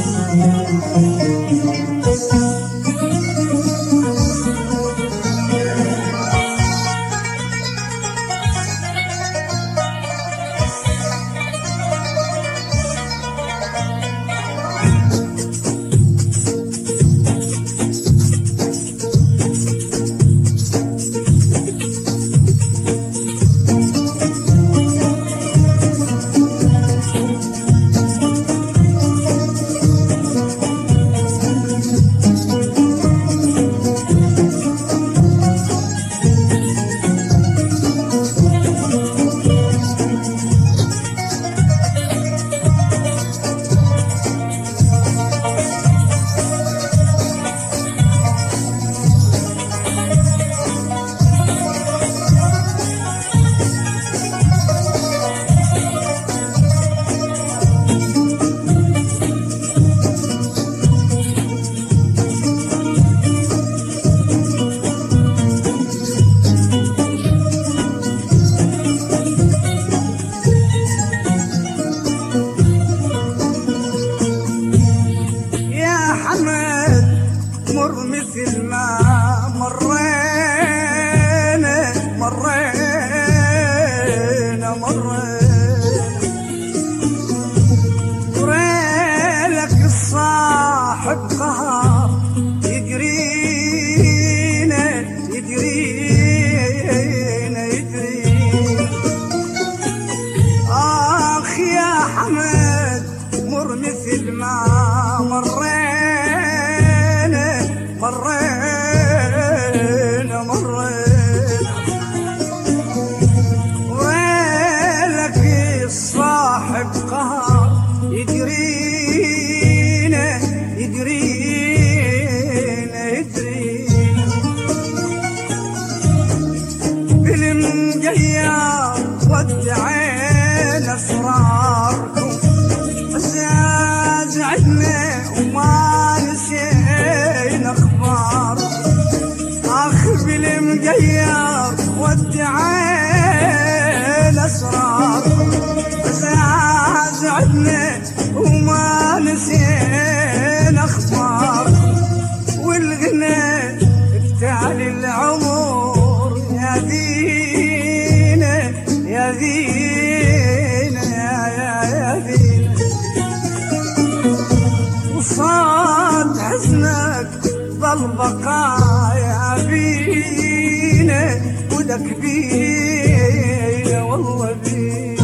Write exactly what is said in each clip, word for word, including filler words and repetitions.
البقايا بينا ودك بينا والله بينا.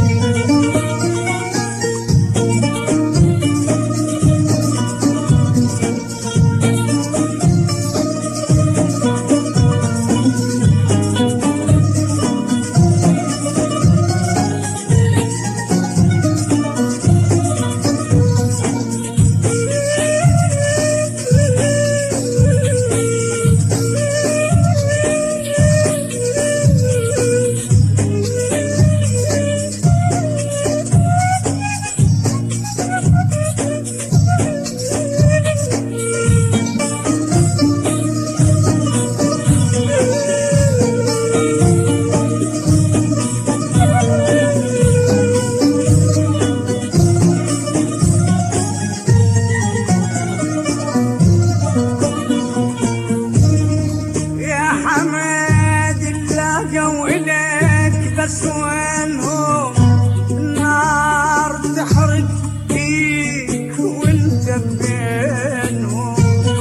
وينهم النار تحرق فيك وانت بينهم.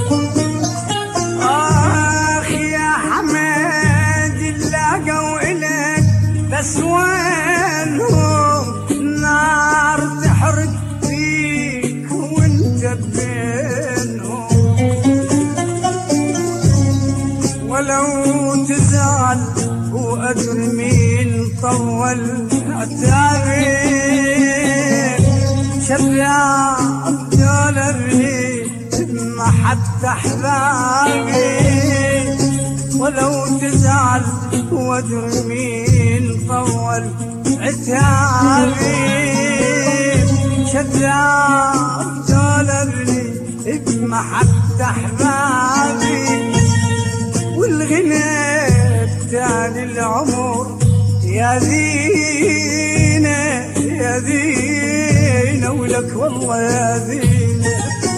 اخ يا حماد لقوا الك بس وينهم النار تحرق فيك وانت بينهم. ولو تزعل وأدري مين طول عتابي شباب دول الريد ما حتى أحبابي. ولو تزعل وأدري مين طول عتابي شباب دول الريد ما حتى أحبابي. والغنى تاني العمر يا زينة يا زينة ولك والله يا زينة.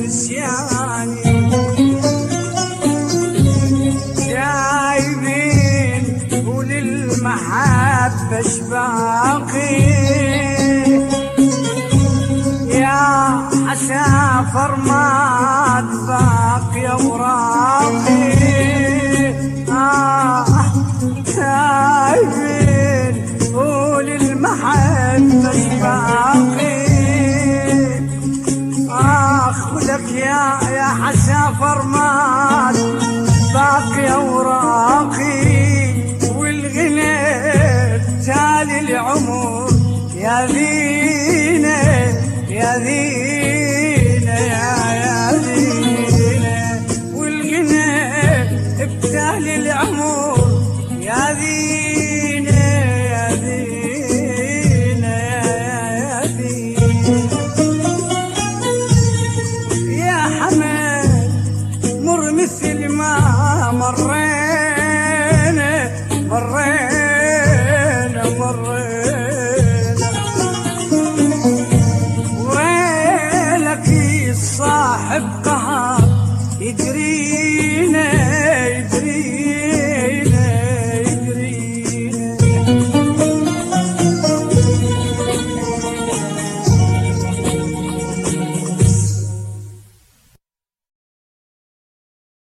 نسياني جايبين وللمحبة شباقي يا حسافر ما باقي اوراقي آه جايبين وللمحبة شباقي اخ لك يا يا حسافر ما باقي اوراقي والغنى تالي العمر يا ذي